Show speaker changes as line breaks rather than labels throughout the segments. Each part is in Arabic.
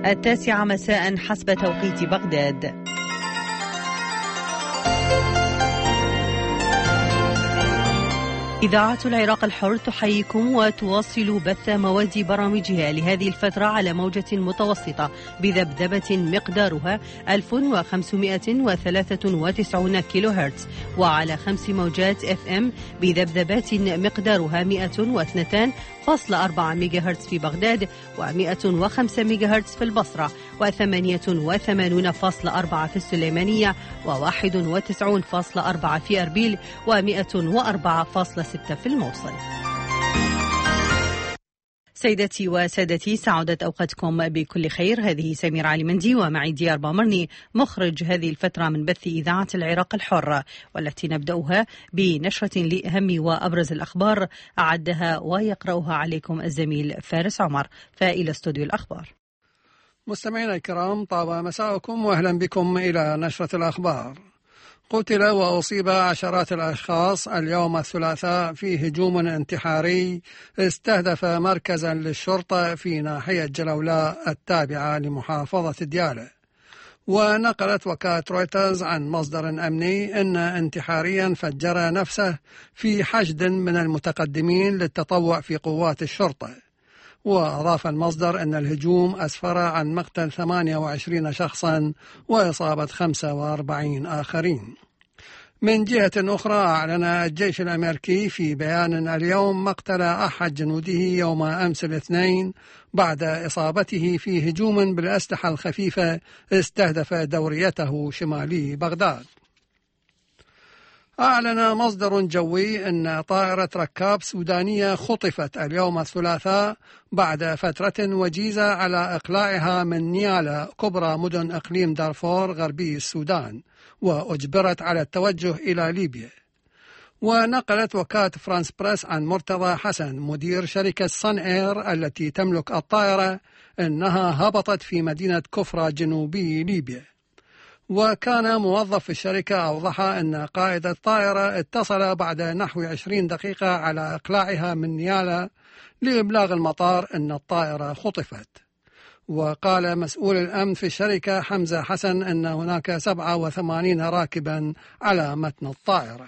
9 مساء حسب توقيت بغداد. إذاعة العراق الحر تحييكم وتواصل بث مواد برامجها لهذه الفترة على موجة متوسطة بذبذبة مقدارها 1593 كيلو هرتز، وعلى 5 موجات FM بذبذبات مقدارها 102.4 ميجا هرتز في بغداد، و105 ميجا هرتز في البصرة، و88.4 في السليمانية، و91.4 في أربيل، و104.6 في الموصل. سيدتي وسادتي، سعادت أوقاتكم بكل خير. هذه سمير علي مندي ومعي ديار بامرني مخرج هذه الفترة من بث إذاعة العراق الحر، والتي نبدأها بنشرة لأهم وأبرز الأخبار أعدها ويقرأها عليكم الزميل فارس عمر. فإلى استوديو الأخبار.
مستمعينا الكرام، طاب مساءكم وأهلا بكم إلى نشرة الأخبار. قتل وأصيب عشرات الأشخاص اليوم الثلاثاء في هجوم انتحاري استهدف مركزا للشرطة في ناحية جلولاء التابعة لمحافظة ديالى. ونقلت وكالة رويترز عن مصدر أمني أن انتحاريا فجر نفسه في حشد من المتقدمين للتطوع في قوات الشرطة. وأضاف المصدر أن الهجوم أسفر عن مقتل 28 شخصا وإصابة 45 آخرين. من جهة أخرى، أعلن الجيش الأمريكي في بيان اليوم مقتل أحد جنوده يوم أمس الاثنين بعد إصابته في هجوم بالأسلحة الخفيفة استهدف دوريته شمالي بغداد. أعلن مصدر جوي أن طائرة ركاب سودانية خطفت اليوم الثلاثاء بعد فترة وجيزة على إقلاعها من نيالا كبرى مدن إقليم دارفور غربي السودان، وأجبرت على التوجه إلى ليبيا. ونقلت وكالة فرانس بريس عن مرتضى حسن مدير شركة صن إير التي تملك الطائرة أنها هبطت في مدينة كفرة جنوبي ليبيا. وكان موظف في الشركة أوضح أن قائد الطائرة اتصل بعد نحو 20 دقيقة على إقلاعها من نيالا لإبلاغ المطار أن الطائرة خطفت. وقال مسؤول الأمن في الشركة حمزة حسن أن هناك 87 راكبا على متن الطائرة.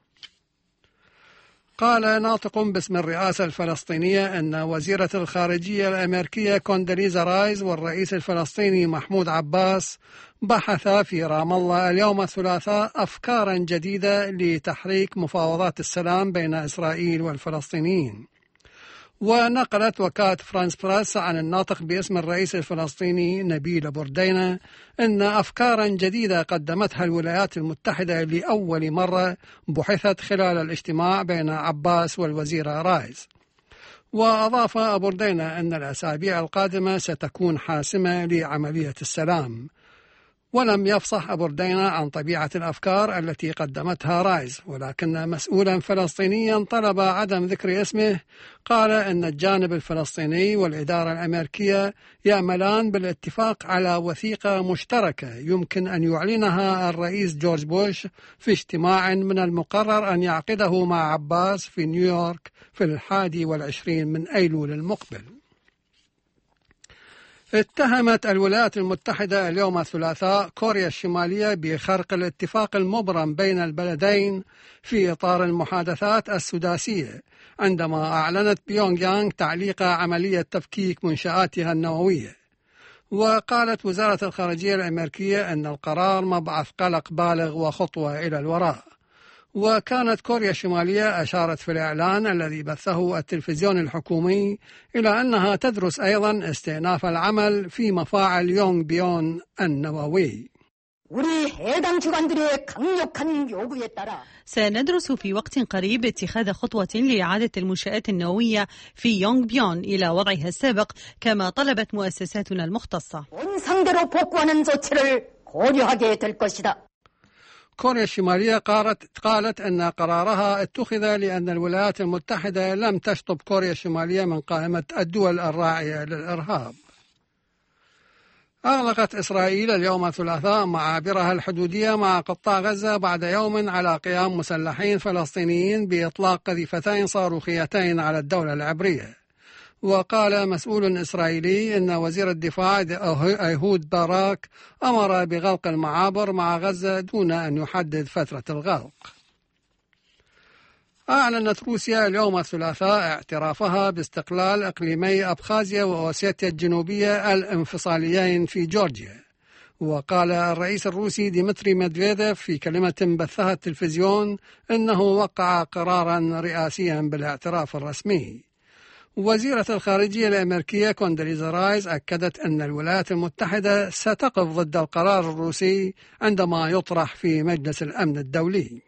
قال ناطق باسم الرئاسة الفلسطينية أن وزيرة الخارجية الأمريكية كونداليزا رايز والرئيس الفلسطيني محمود عباس بحثا في رام الله اليوم الثلاثاء أفكارا جديدة لتحريك مفاوضات السلام بين إسرائيل والفلسطينيين. ونقلت وكالة فرانس بريس عن الناطق باسم الرئيس الفلسطيني نبيل بردينة أن أفكارا جديدة قدمتها الولايات المتحدة لأول مرة بحثت خلال الاجتماع بين عباس والوزيرة رايز. وأضاف بردينة أن الأسابيع القادمة ستكون حاسمة لعملية السلام. ولم يفصح بردينة عن طبيعة الأفكار التي قدمتها رايز، ولكن مسؤولا فلسطينيا طلب عدم ذكر اسمه قال أن الجانب الفلسطيني والإدارة الأمريكية يعملان بالاتفاق على وثيقة مشتركة يمكن أن يعلنها الرئيس جورج بوش في اجتماع من المقرر أن يعقده مع عباس في نيويورك في 21 من أيلول المقبل. اتهمت الولايات المتحدة اليوم الثلاثاء كوريا الشمالية بخرق الاتفاق المبرم بين البلدين في إطار المحادثات السداسية، عندما أعلنت بيونغ يانغ تعليق عملية تفكيك منشآتها النووية. وقالت وزارة الخارجية الأمريكية أن القرار مبعث قلق بالغ وخطوة إلى الوراء. وكانت كوريا الشمالية أشارت في الإعلان الذي بثه التلفزيون الحكومي إلى أنها تدرس أيضا استئناف العمل في مفاعل يونغ بيون النووي.
سندرس في وقت قريب اتخاذ خطوة لإعادة المنشآت النووية في يونغ بيون إلى وضعها السابق كما طلبت مؤسساتنا المختصة.
كوريا الشمالية قالت أن قرارها اتخذ لأن الولايات المتحدة لم تشطب كوريا الشمالية من قائمة الدول الراعية للإرهاب. أغلقت إسرائيل اليوم الثلاثاء معابرها الحدودية مع قطاع غزة بعد يوم على قيام مسلحين فلسطينيين بإطلاق قذيفتين صاروخيتين على الدولة العبرية. وقال مسؤول إسرائيلي أن وزير الدفاع أيهود باراك أمر بغلق المعابر مع غزة دون أن يحدد فترة الغلق. أعلنت روسيا اليوم الثلاثاء اعترافها باستقلال إقليمي أبخازيا وأوسيتيا الجنوبية الانفصاليين في جورجيا. وقال الرئيس الروسي ديمتري ميدفيديف في كلمة بثها التلفزيون أنه وقع قرارا رئاسيا بالاعتراف الرسمي. وزيرة الخارجية الأمريكية كوندريزا رايز أكدت أن الولايات المتحدة ستقف ضد القرار الروسي عندما يطرح في مجلس الأمن الدولي.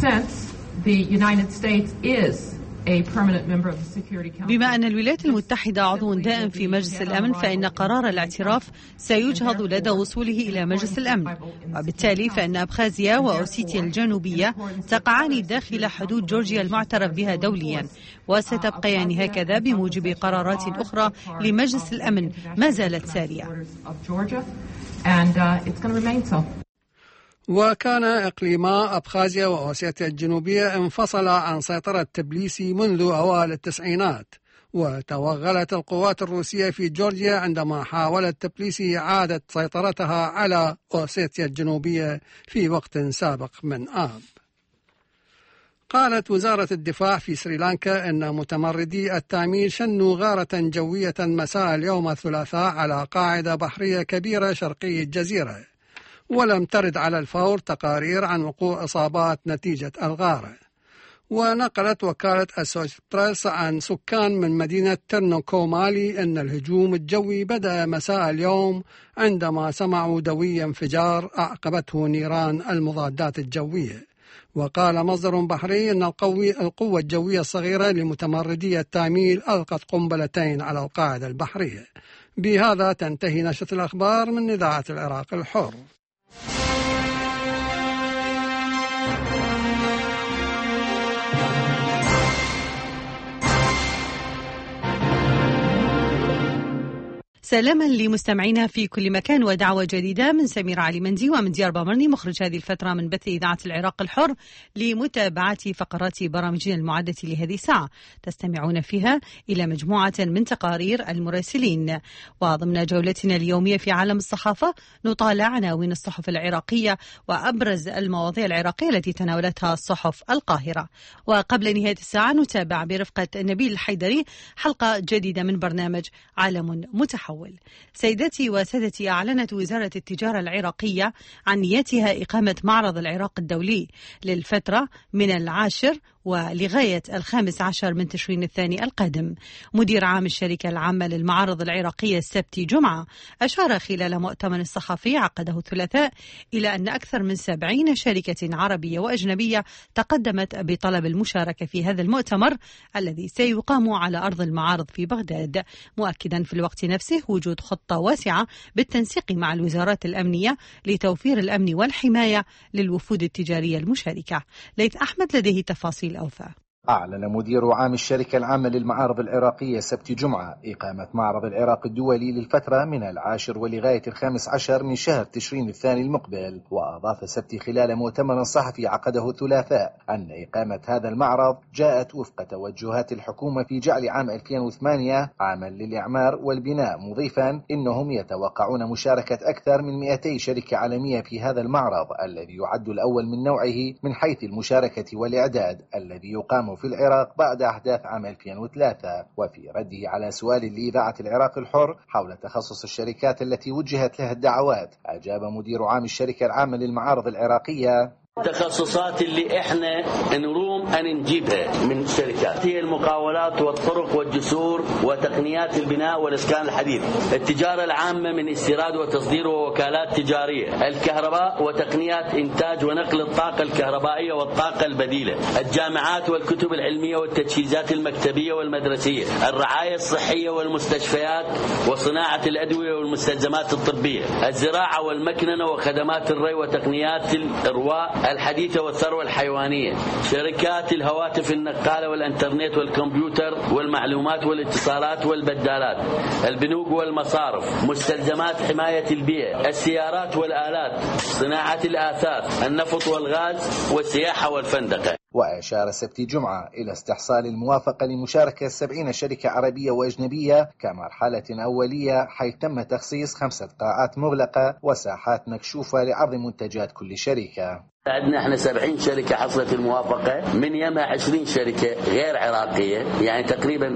بما أن الولايات المتحدة عضو دائم في مجلس الأمن، فإن قرار الاعتراف سيجهض لدى وصوله إلى مجلس الأمن، وبالتالي فإن أبخازيا وأوسيتيا الجنوبية تقعان داخل حدود جورجيا المعترف بها دوليا، وستبقيان هكذا بموجب قرارات أخرى لمجلس الأمن ما زالت سارية.
وكان إقليما أبخازيا وأوسيتيا الجنوبية انفصل عن سيطرة تبليسي منذ أوائل التسعينات، وتوغلت القوات الروسية في جورجيا عندما حاولت تبليسي إعادة سيطرتها على أوسيتيا الجنوبية في وقت سابق من آب. قالت وزارة الدفاع في سريلانكا أن متمردي التاميل شنوا غارة جوية مساء اليوم الثلاثاء على قاعدة بحرية كبيرة شرقي الجزيرة، ولم ترد على الفور تقارير عن وقوع إصابات نتيجة الغارة. ونقلت وكالة أسوشيتد بريس عن سكان من مدينة ترنوكومالي أن الهجوم الجوي بدأ مساء اليوم عندما سمعوا دوي انفجار أعقبته نيران المضادات الجوية. وقال مصدر بحري أن القوة الجوية الصغيرة لمتمردي التاميل ألقت قنبلتين على القاعدة البحرية. بهذا تنتهي نشرة الأخبار من إذاعة العراق الحر.
سلاما لمستمعينا في كل مكان، ودعوة جديدة من سمير علي مندي ومن ديار بامرني مخرج هذه الفترة من بث إذاعة العراق الحر لمتابعة فقرات برامجنا المعدة لهذه الساعة. تستمعون فيها إلى مجموعة من تقارير المراسلين، وضمن جولتنا اليومية في عالم الصحافة نطالع عناوين الصحف العراقية وأبرز المواضيع العراقية التي تناولتها الصحف القاهرة. وقبل نهاية الساعة نتابع برفقة نبيل الحيدري حلقة جديدة من برنامج عالم متحول. سيدتي وسادتي، أعلنت وزارة التجارة العراقية عن نيتها إقامة معرض العراق الدولي للفترة من 10 ولغاية 15 من تشرين الثاني القادم. مدير عام الشركة العامة للمعارض العراقية السبتي جمعة أشار خلال مؤتمر صحفي عقده الثلاثاء إلى أن أكثر من 70 شركة عربية وأجنبية تقدمت بطلب المشاركة في هذا المؤتمر الذي سيقام على أرض المعارض في بغداد، مؤكدا في الوقت نفسه وجود خطة واسعة بالتنسيق مع الوزارات الأمنية لتوفير الأمن والحماية للوفود التجارية المشاركة. ليث أحمد لديه تفاصيل أوفى.
أعلن مدير عام الشركة العامة للمعارض العراقية سبت جمعة إقامة معرض العراق الدولي للفترة من 10 ولغاية 15 من شهر تشرين الثاني المقبل. وأضاف سبت خلال مؤتمر صحفي عقده الثلاثاء أن إقامة هذا المعرض جاءت وفق توجهات الحكومة في جعل عام 2008 عاما للإعمار والبناء، مضيفا إنهم يتوقعون مشاركة أكثر من 200 شركة عالمية في هذا المعرض الذي يعد الأول من نوعه من حيث المشاركة والإعداد، الذي يقام في العراق بعد أحداث عام 2003. وفي رده على سؤال لإذاعة العراق الحر حول تخصص الشركات التي وجهت لها الدعوات، أجاب مدير عام الشركة العامة للمعارض العراقية:
التخصصات اللي احنا نروم ان نجيبها من الشركات هي المقاولات والطرق والجسور وتقنيات البناء والاسكان الحديث، التجاره العامه من استيراد وتصدير ووكالات تجاريه، الكهرباء وتقنيات انتاج ونقل الطاقه الكهربائيه والطاقه البديله، الجامعات والكتب العلميه والتجهيزات المكتبيه والمدرسيه، الرعايه الصحيه والمستشفيات وصناعه الادويه والمستلزمات الطبيه، الزراعه والمكننه وخدمات الري وتقنيات الارواء الحديثة والثروة الحيوانية، شركات شبكات الهواتف النقالة والإنترنت والكمبيوتر والمعلومات والاتصالات والبدالات، البنوك والمصارف، مستلزمات حماية البيئة، السيارات والآلات، صناعة الآثاث، النفط والغاز والسياحة والفندقة.
وأشار سبتي جمعة إلى استحصال الموافقة لمشاركة 70 شركة عربية وأجنبية كمرحلة أولية، حيث تم تخصيص 5 قاعات مغلقة وساحات مكشوفة لعرض منتجات كل شركة.
عندنا احنا 70 شركة حصلت الموافقة، من يمها 20 شركة غير عراقية، يعني تقريبا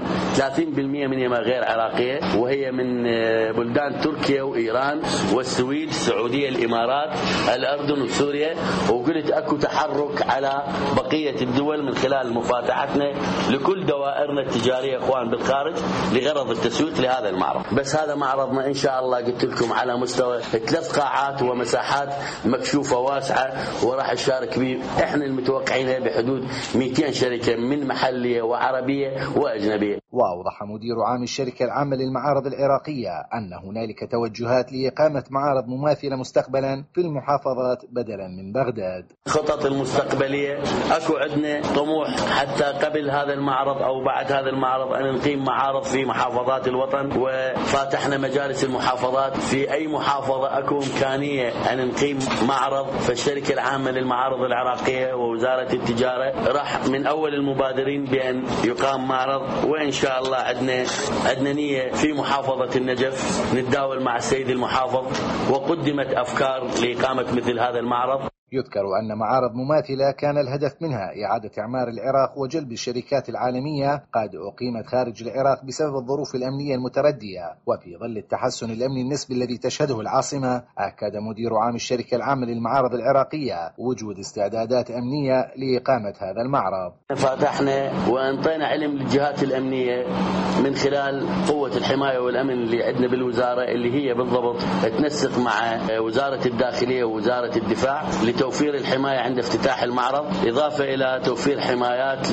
30% من يمها غير عراقية، وهي من بلدان تركيا وإيران والسويد، السعودية، الإمارات، الأردن وسوريا. وقلت أكو تحرك على بقية الدول من خلال مفاتحتنا لكل دوائرنا التجارية إخوان بالخارج لغرض التسويق لهذا المعرض. بس هذا معرضنا إن شاء الله قلت لكم على مستوى 3 قاعات ومساحات مكشوفة واسعة، راح يشارك به احنا المتوقعين بحدود 200 شركة من محلية وعربية وأجنبية.
وأوضح مدير عام الشركة العامة للمعارض العراقية أن هنالك توجهات لإقامة معارض مماثلة مستقبلا في المحافظات بدلا من بغداد.
خطط المستقبلية أكو عندنا طموح حتى قبل هذا المعرض أو بعد هذا المعرض أن نقيم معارض في محافظات الوطن، وفاتحنا مجالس المحافظات. في أي محافظة أكو إمكانية أن نقيم معرض، فالشركة العامة للمعارض العراقية ووزارة التجارة راح من أول المبادرين بأن يقام معرض. وإن شاء الله عندنا نية في محافظة النجف نتداول مع السيد المحافظ، وقدمت أفكار لإقامة مثل هذا المعرض.
يذكر أن معارض مماثلة كان الهدف منها إعادة إعمار العراق وجلب الشركات العالمية قد أقيمت خارج العراق بسبب الظروف الأمنية المتردية. وفي ظل التحسن الأمني النسبي الذي تشهده العاصمة، أكد مدير عام الشركة العامة للمعارض العراقية وجود استعدادات أمنية لإقامة هذا المعرض.
فتحنا وانطينا علم للجهات الأمنية من خلال قوة الحماية والأمن اللي عندنا بالوزارة، اللي هي بالضبط تنسق مع وزارة الداخلية ووزارة الدفاع لتوفير الحماية عند افتتاح المعرض، إضافة إلى توفير حمايات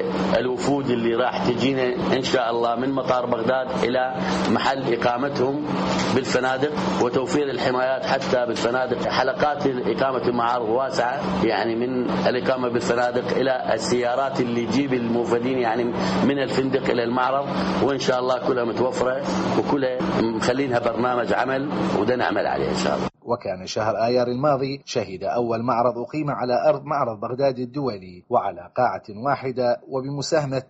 للوفود اللي راح تجينا إن شاء الله من مطار بغداد إلى محل إقامتهم بالفنادق، وتوفير الحمايات حتى بالفنادق. حلقات إقامة المعارض واسعة، يعني من الإقامة بالفنادق إلى السيارات اللي تجيب الموفدين يعني من الفندق إلى المعرض، وإن شاء الله كلها متوفرة وكلها مخلينها برنامج عمل وده نعمل عليه إن شاء الله.
وكان شهر آيار الماضي شهد أول معرض أقيم على أرض معرض بغداد الدولي وعلى قاعة واحدة وبمساهمة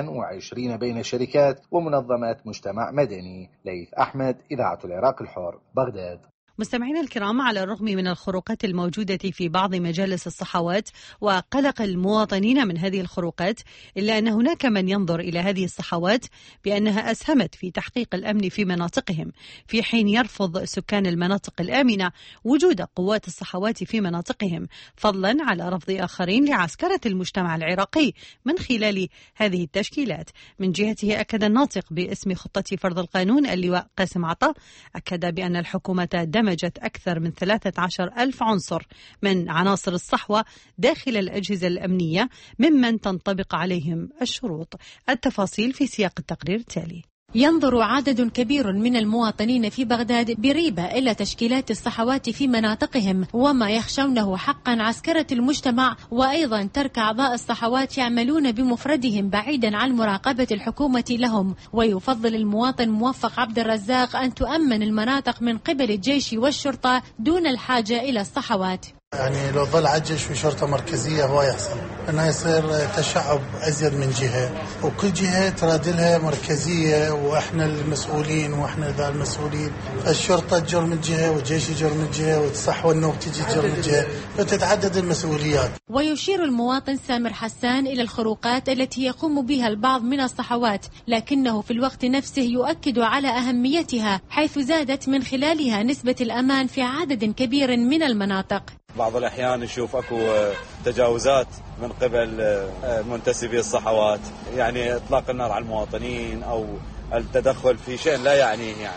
120 بين شركات ومنظمات مجتمع مدني. ليث أحمد، إذاعة العراق الحر، بغداد.
مستمعينا الكرام، على الرغم من الخروقات الموجودة في بعض مجالس الصحوات وقلق المواطنين من هذه الخروقات، إلا أن هناك من ينظر إلى هذه الصحوات بأنها أسهمت في تحقيق الأمن في مناطقهم، في حين يرفض سكان المناطق الآمنة وجود قوات الصحوات في مناطقهم، فضلا على رفض آخرين لعسكرة المجتمع العراقي من خلال هذه التشكيلات. من جهته أكد الناطق باسم خطة فرض القانون اللواء قاسم عطا، أكد بأن الحكومة دمجت أكثر من 13,000 عنصر من عناصر الصحوة داخل الأجهزة الأمنية ممن تنطبق عليهم الشروط. التفاصيل في سياق التقرير التالي.
ينظر عدد كبير من المواطنين في بغداد بريبة إلى تشكيلات الصحوات في مناطقهم، وما يخشونه حقا عسكرة المجتمع، وأيضا ترك أعضاء الصحوات يعملون بمفردهم بعيدا عن مراقبة الحكومة لهم. ويفضل المواطن موفق عبد الرزاق أن تؤمن المناطق من قبل الجيش والشرطة دون الحاجة إلى الصحوات.
يعني لو ظل على الجيش وشرطة مركزية هو يحصل انه يصير تشعب ازيد من جهة، وكل جهة ترادلها مركزية واحنا المسؤولين واحنا ذا المسؤولين. فالشرطة تجر من جهة والجيش يجر من جهة والصحوة النوب تجي تجر من جهة، فتتعدد المسؤوليات.
ويشير المواطن سامر حسان إلى الخروقات التي يقوم بها البعض من الصحوات، لكنه في الوقت نفسه يؤكد على أهميتها، حيث زادت من خلالها نسبة الأمان في عدد كبير من المناطق.
بعض الأحيان نشوف أكو تجاوزات من قبل منتسبي الصحوات، يعني إطلاق النار على المواطنين أو التدخل في شيء لا يعنيه، يعني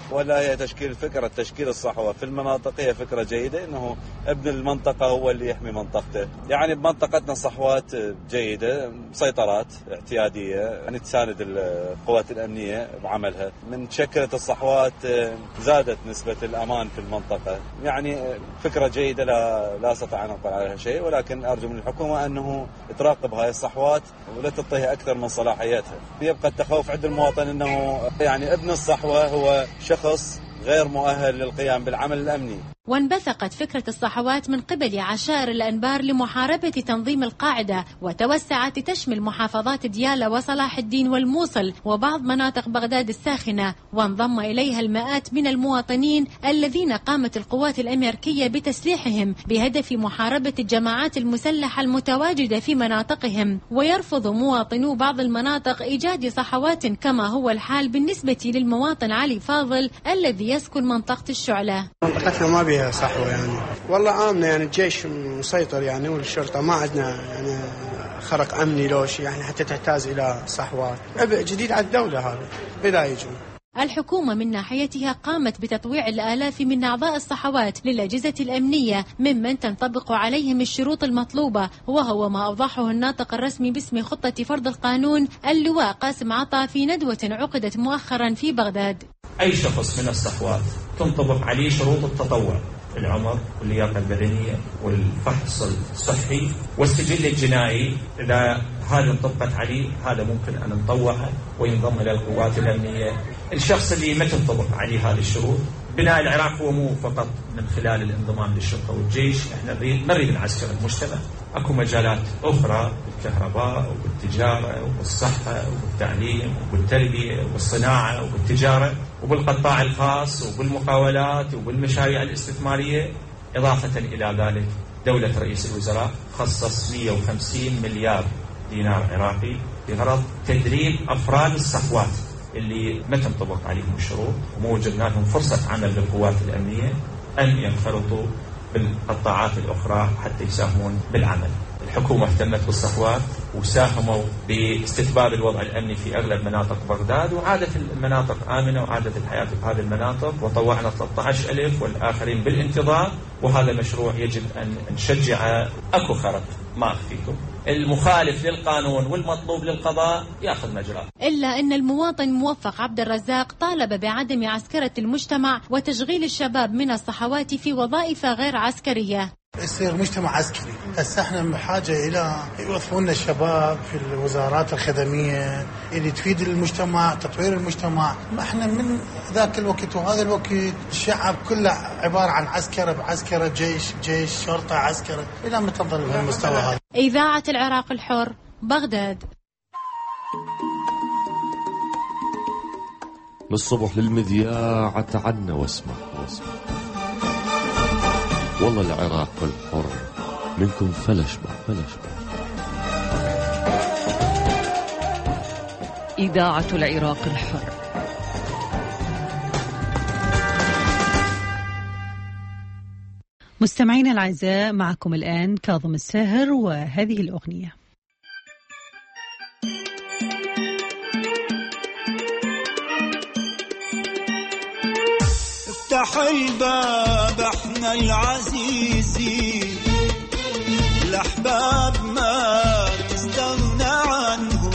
ولا هي تشكيل الصحوة في المناطق هي فكرة جيدة، إنه ابن المنطقة هو اللي يحمي منطقته. يعني بمنطقتنا صحوات جيدة، مسيطرات اعتيادية، يعني تساند القوات الأمنية بعملها. من تشكلت الصحوات زادت نسبة الأمان في المنطقة. يعني فكرة جيدة لا أستطيع أن أقول عليها شيء، ولكن أرجو من الحكومة أنه تراقب هاي الصحوات ولا تعطيها أكثر من صلاحياتها. يبقى التخوف عند المواطن أنه يعني ابن الصحوة هو شخص غير مؤهل للقيام بالعمل الأمني.
وانبثقت فكرة الصحوات من قبل عشائر الأنبار لمحاربة تنظيم القاعدة، وتوسعت تشمل محافظات ديالى وصلاح الدين والموصل وبعض مناطق بغداد الساخنة، وانضم إليها المئات من المواطنين الذين قامت القوات الأمريكية بتسليحهم بهدف محاربة الجماعات المسلحة المتواجدة في مناطقهم. ويرفض مواطنو بعض المناطق إيجاد صحوات كما هو الحال بالنسبة للمواطن علي فاضل الذي يسكن منطقة الشعلة.
منطقتنا ما بيها صحوة يعني، والله آمنة يعني، الجيش مسيطر يعني والشرطة، ما عندنا يعني خرق أمني لوش يعني حتى تحتاج إلى صحوات. عبء جديد على الدولة هذا بلا يجون.
الحكومة من ناحيتها قامت بتطويع الآلاف من أعضاء الصحوات للأجهزة الأمنية ممن تنطبق عليهم الشروط المطلوبة، وهو ما أوضحه الناطق الرسمي باسم خطة فرض القانون اللواء قاسم عطا في ندوة عقدت مؤخرا في بغداد.
أي شخص من الصحوات تنطبق عليه شروط التطوع، العمر واللياقة البدنية والفحص الصحي والسجل الجنائي، إذا هذا انطبقت عليه هذا ممكن أن نطوعه وينضم إلى القوات الأمنية. الشخص اللي ما تنطبق عليه هذه الشروط، بناء العراق هو مو فقط من خلال الانضمام للشرطة والجيش، احنا نريد نعسكر المجتمع. اكو مجالات اخرى بالكهرباء وبالتجارة وبالصحة وبالتعليم وبالتربية وبالصناعة وبالتجارة وبالقطاع الخاص وبالمقاولات وبالمشاريع الاستثمارية. إضافة إلى ذلك دولة رئيس الوزراء خصص 150 مليار دينار عراقي بغرض تدريب أفراد الصحوات اللي ما تنطبق عليهم الشروط وما وجدنا لهم فرصة عمل بالقوات الأمنية أن ينخرطوا بالقطاعات الأخرى حتى يساهمون بالعمل. الحكومة اهتمت بالصحوات وساهموا باستتباب الوضع الأمني في أغلب مناطق بغداد، وعادت المناطق آمنة وعادت الحياة في هذه المناطق، وطوعنا 13,000 والآخرين بالانتظار. وهذا مشروع يجب أن نشجع. أكو خرق ما أخفيكم، المخالف للقانون والمطلوب للقضاء يأخذ مجراه.
إلا أن المواطن موفق عبد الرزاق طالب بعدم عسكرة المجتمع وتشغيل الشباب من الصحوات في وظائف غير عسكرية.
يصير مجتمع عسكري. هسه احنا بحاجة إلى يوظفون الشباب في الوزارات الخدمية اللي تفيد المجتمع، تطوير المجتمع. ما احنا من ذاك الوقت وهذا الوقت الشعب كله عبارة عن عسكرة بعسكرة، جيش شرطة عسكرة، إلى متى نظل بهالمستوى هذا؟
إذاعة العراق الحر، بغداد.
من الصبح للمذياع تعنا واسمع والله العراق الحر منكم فلشبع.
إذاعة العراق الحر. مستمعينا الأعزاء، معكم الآن كاظم الساهر وهذه الأغنية.
افتح الباب احنا العزيزي، الأحباب ما تستغنى عنهم.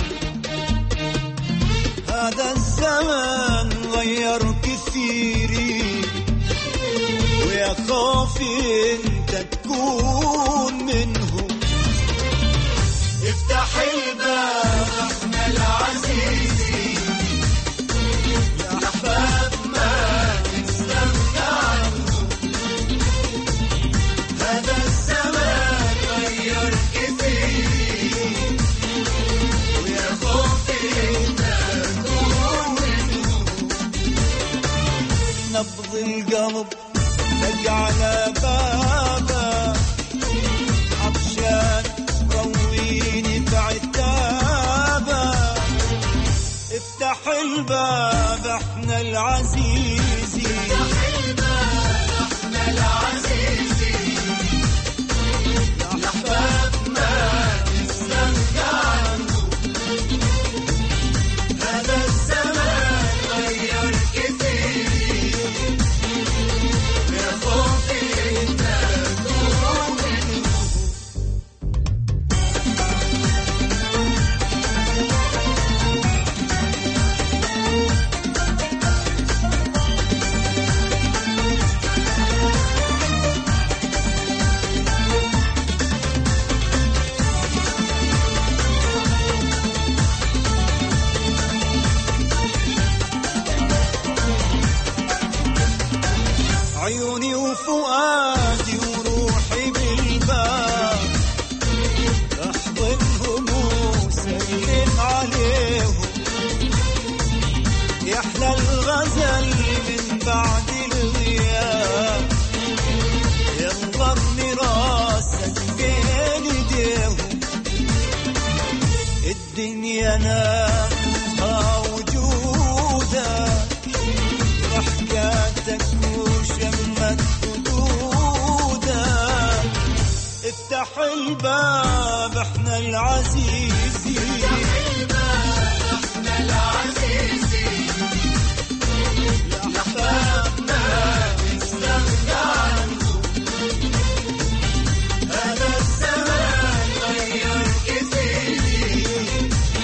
هذا الزمن غير كثيري، ويا خوفي انت تكون منهم. افتح الباب احنا العزيزي، الأحباب ما تستغنى عنهم. هذا الزمان غير كثير، ويا خوفي تكون منهم. نبض القلب دق على بابه، عطشان رويني بعتابه. افتح الباب احنا العزيزي، افتح الباب احنا العزيزي، الأحباب ما تستغنى عنهم. هذا الزمان غير كثير، فؤادي وروحي بالباب احضنهم وسلم عليهم يحلى الغزل من بعد الغياب ينظرني راسك بين ايديهم الدنيا ناسها وجودك وحكاتك وشمت خدودك افتح الباب احنا العزيزين احنا العزيزين لأحبابنا نستغنى عنهم هذا الزمان غير كثير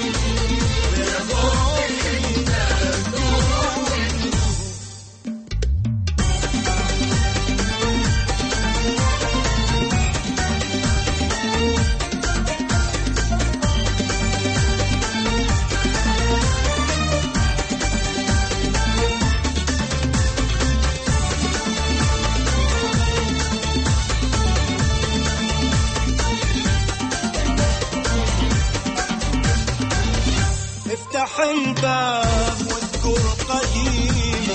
برضونا دون افتح الباب واذكر قديما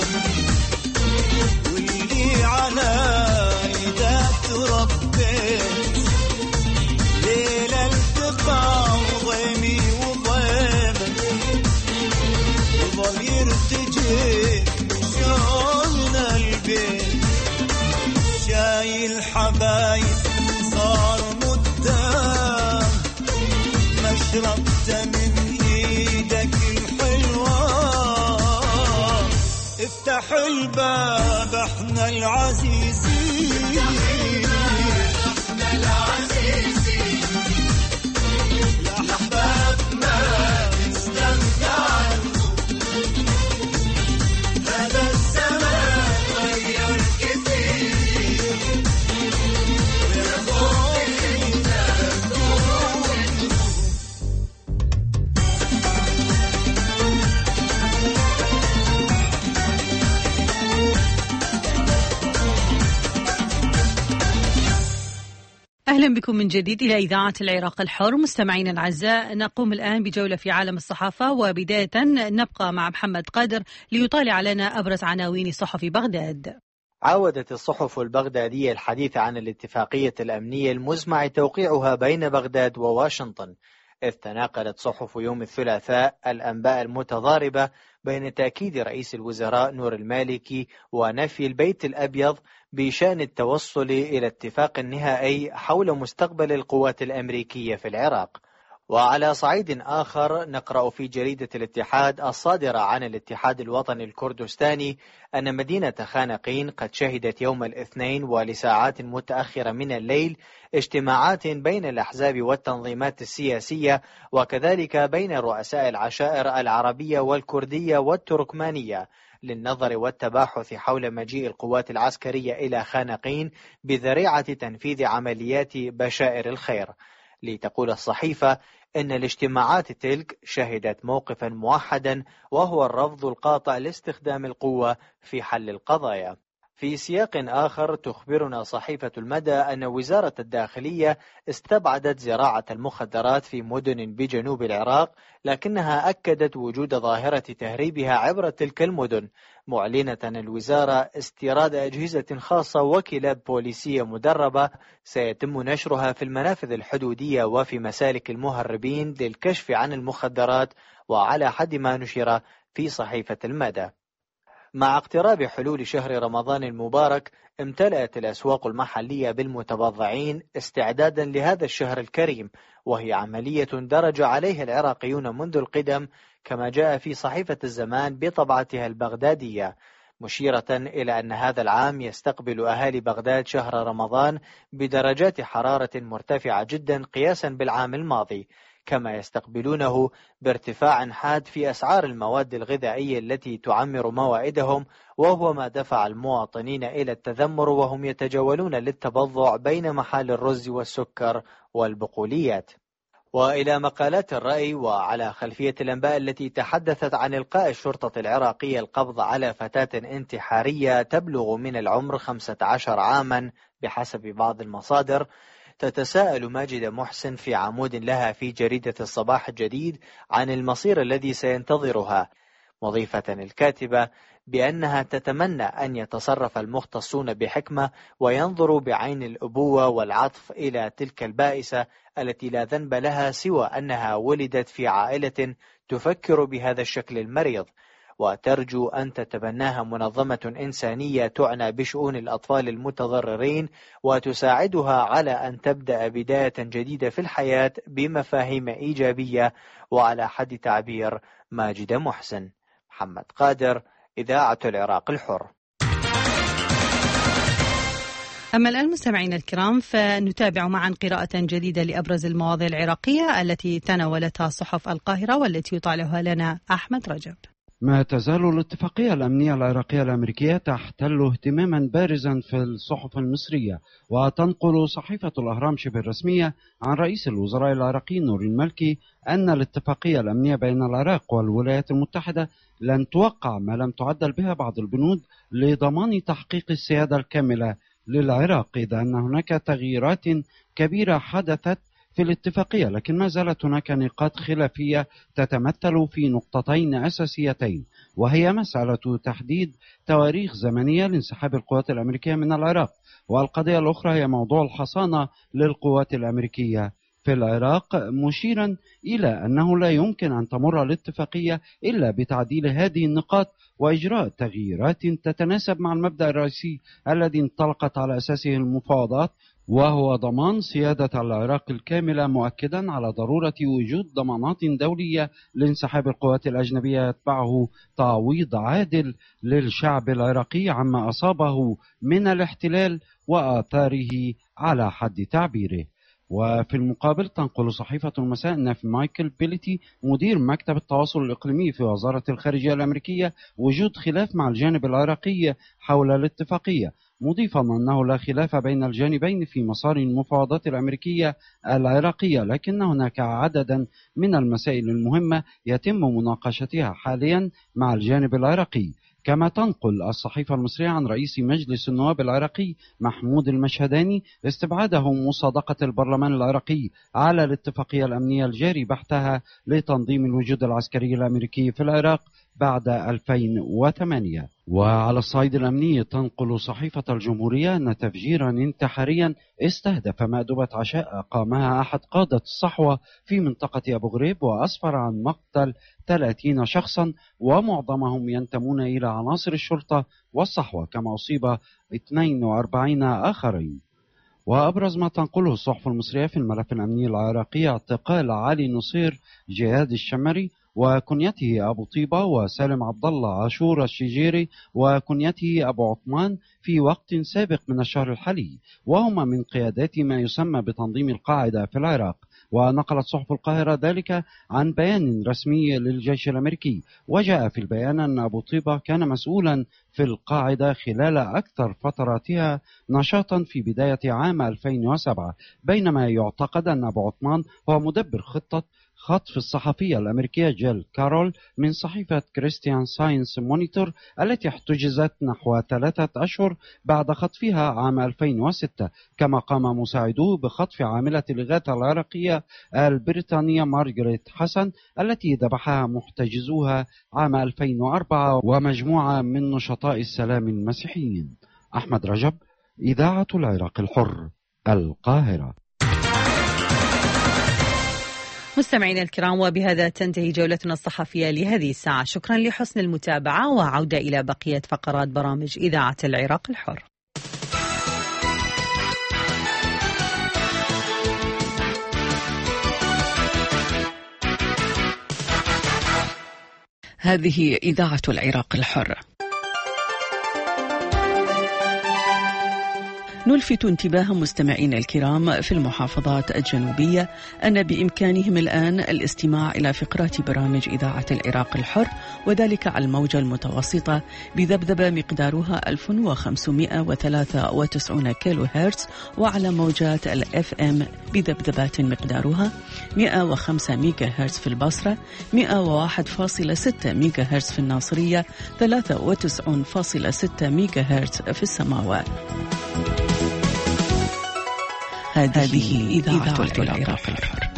واللي على ايدك تربيت ليلة التقى وضيمي وضيمك وظل يرتجي شوقنا البيت شايل حبايب صار مدام ما شربت من ايدك الحلوة افتح الباب احنا العزيزين احنا العزيزين لأحبابنا نستغنى عنهم هذا الزمان غير كثير برضونا دون
أهلا بكم من جديد إلى إذاعة العراق الحر. مستمعينا الأعزاء، نقوم الآن بجولة في عالم الصحافة، وبداية نبقى مع محمد قادر ليطالع لنا أبرز عناوين صحف بغداد.
عاودت الصحف البغدادية الحديث عن الاتفاقية الأمنية المزمع توقيعها بين بغداد وواشنطن، إذ تناقلت صحف يوم الثلاثاء الأنباء المتضاربة بين تأكيد رئيس الوزراء نور المالكي ونفي البيت الأبيض بشأن التوصل إلى اتفاق نهائي حول مستقبل القوات الأمريكية في العراق. وعلى صعيد آخر نقرأ في جريدة الاتحاد الصادرة عن الاتحاد الوطني الكردستاني أن مدينة خانقين قد شهدت يوم الاثنين ولساعات متأخرة من الليل اجتماعات بين الأحزاب والتنظيمات السياسية وكذلك بين رؤساء العشائر العربية والكردية والتركمانية للنظر والتباحث حول مجيء القوات العسكرية إلى خانقين بذريعة تنفيذ عمليات بشائر الخير. لتقول الصحيفة إن الاجتماعات تلك شهدت موقفا موحدا وهو الرفض القاطع لاستخدام القوة في حل القضايا. في سياق آخر تخبرنا صحيفة المدى أن وزارة الداخلية استبعدت زراعة المخدرات في مدن بجنوب العراق، لكنها أكدت وجود ظاهرة تهريبها عبر تلك المدن، معلنة الوزارة استيراد أجهزة خاصة وكلاب بوليسية مدربة سيتم نشرها في المنافذ الحدودية وفي مسالك المهربين للكشف عن المخدرات، وعلى حد ما نشر في صحيفة المدى. مع اقتراب حلول شهر رمضان المبارك امتلأت الأسواق المحلية بالمتبضعين استعدادا لهذا الشهر الكريم، وهي عملية درج عليها العراقيون منذ القدم، كما جاء في صحيفة الزمان بطبعتها البغدادية، مشيرة إلى أن هذا العام يستقبل أهالي بغداد شهر رمضان بدرجات حرارة مرتفعة جدا قياسا بالعام الماضي، كما يستقبلونه بارتفاع حاد في أسعار المواد الغذائية التي تعمر موائدهم، وهو ما دفع المواطنين إلى التذمر وهم يتجولون للتبضع بين محال الرز والسكر والبقوليات. وإلى مقالات الرأي. وعلى خلفية الأنباء التي تحدثت عن إلقاء الشرطة العراقية القبض على فتاة انتحارية تبلغ من العمر 15 عاما بحسب بعض المصادر، تتساءل ماجدة محسن في عمود لها في جريدة الصباح الجديد عن المصير الذي سينتظرها، مضيفة الكاتبة بأنها تتمنى أن يتصرف المختصون بحكمة وينظروا بعين الأبوة والعطف إلى تلك البائسة التي لا ذنب لها سوى أنها ولدت في عائلة تفكر بهذا الشكل المريض، وترجو أن تتبناها منظمة إنسانية تعنى بشؤون الأطفال المتضررين وتساعدها على أن تبدأ بداية جديدة في الحياة بمفاهيم إيجابية، وعلى حد تعبير ماجدة محسن. محمد قادر، إذاعة العراق الحر.
أما الآن مستمعينا الكرام فنتابع معا قراءة جديدة لأبرز المواضيع العراقية التي تناولتها صحف القاهرة والتي يطالعها لنا أحمد رجب.
ما تزال الاتفاقية الأمنية العراقية الأمريكية تحتل اهتماما بارزا في الصحف المصرية، وتنقل صحيفة الأهرام شبه الرسمية عن رئيس الوزراء العراقي نور المالكي أن الاتفاقية الأمنية بين العراق والولايات المتحدة لن توقع ما لم تعدل بها بعض البنود لضمان تحقيق السيادة الكاملة للعراق، إذا أن هناك تغييرات كبيرة حدثت في الاتفاقية، لكن ما زالت هناك نقاط خلافية تتمثل في نقطتين أساسيتين، وهي مسألة تحديد تواريخ زمنية لانسحاب القوات الأمريكية من العراق، والقضية الأخرى هي موضوع الحصانة للقوات الأمريكية في العراق، مشيرا إلى أنه لا يمكن أن تمر الاتفاقية إلا بتعديل هذه النقاط وإجراء تغييرات تتناسب مع المبدأ الرئيسي الذي انطلقت على أساسه المفاوضات، وهو ضمان سيادة العراق الكاملة، مؤكدا على ضرورة وجود ضمانات دولية لانسحاب القوات الأجنبية يتبعه تعويض عادل للشعب العراقي عما أصابه من الاحتلال وآثاره على حد تعبيره. وفي المقابل تنقل صحيفة المساء أن مايكل بيليتي مدير مكتب التواصل الإقليمي في وزارة الخارجية الأمريكية وجود خلاف مع الجانب العراقي حول الاتفاقية، مضيفا أنه لا خلاف بين الجانبين في مسار المفاوضات الأمريكية العراقية، لكن هناك عددا من المسائل المهمة يتم مناقشتها حاليا مع الجانب العراقي. كما تنقل الصحيفة المصرية عن رئيس مجلس النواب العراقي محمود المشهداني استبعاده مصادقة البرلمان العراقي على الاتفاقية الأمنية الجاري بحثها لتنظيم الوجود العسكري الأمريكي في العراق بعد 2008. وعلى الصعيد الأمني تنقل صحيفة الجمهورية أن تفجيرا انتحاريا استهدف مأدبة عشاء قامها أحد قادة الصحوة في منطقة أبو غريب وأسفر عن مقتل 30 شخصا ومعظمهم ينتمون إلى عناصر الشرطة والصحوة، كما أصيب 42 آخرين. وأبرز ما تنقله الصحف المصرية في الملف الأمني العراقي اعتقال علي نصير جهاد الشمري وكنيته أبو طيبة وسالم عبد الله عاشور الشجيري وكنيته أبو عثمان في وقت سابق من الشهر الحالي، وهما من قيادات ما يسمى بتنظيم القاعدة في العراق. ونقلت صحف القاهرة ذلك عن بيان رسمي للجيش الأمريكي، وجاء في البيان أن أبو طيبة كان مسؤولا في القاعدة خلال أكثر فتراتها نشاطا في بداية عام 2007، بينما يعتقد أن أبو عثمان هو مدبر خطة خطف الصحفية الأمريكية جيل كارول من صحيفة كريستيان ساينس مونيتور التي احتجزت نحو 3 أشهر بعد خطفها عام 2006. كما قام مساعدوه بخطف عاملة الإغاثة العراقية البريطانية مارغريت حسن التي ذبحها محتجزوها عام 2004 ومجموعة من نشطاء السلام المسيحيين. أحمد رجب، إذاعة العراق الحر، القاهرة.
مستمعينا الكرام، وبهذا تنتهي جولتنا الصحفية لهذه الساعة. شكرا لحسن المتابعة، وعودة إلى بقية فقرات برامج إذاعة العراق الحر.
هذه إذاعة العراق الحر. نلفت انتباه مستمعينا الكرام في المحافظات الجنوبية أن بإمكانهم الآن الاستماع إلى فقرات برامج إذاعة العراق الحر، وذلك على الموجة المتوسطة بذبذبة مقدارها 1593 كيلو هرتز، وعلى موجات الFM بذبذبات مقدارها 105 ميجا هرتز في البصرة، 101.6 ميجا هرتز في الناصرية، 93.6 ميجا هرتز في السماوات. هذه إذاعة العراق الحر.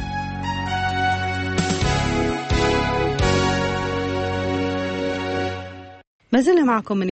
ما زلنا معكم من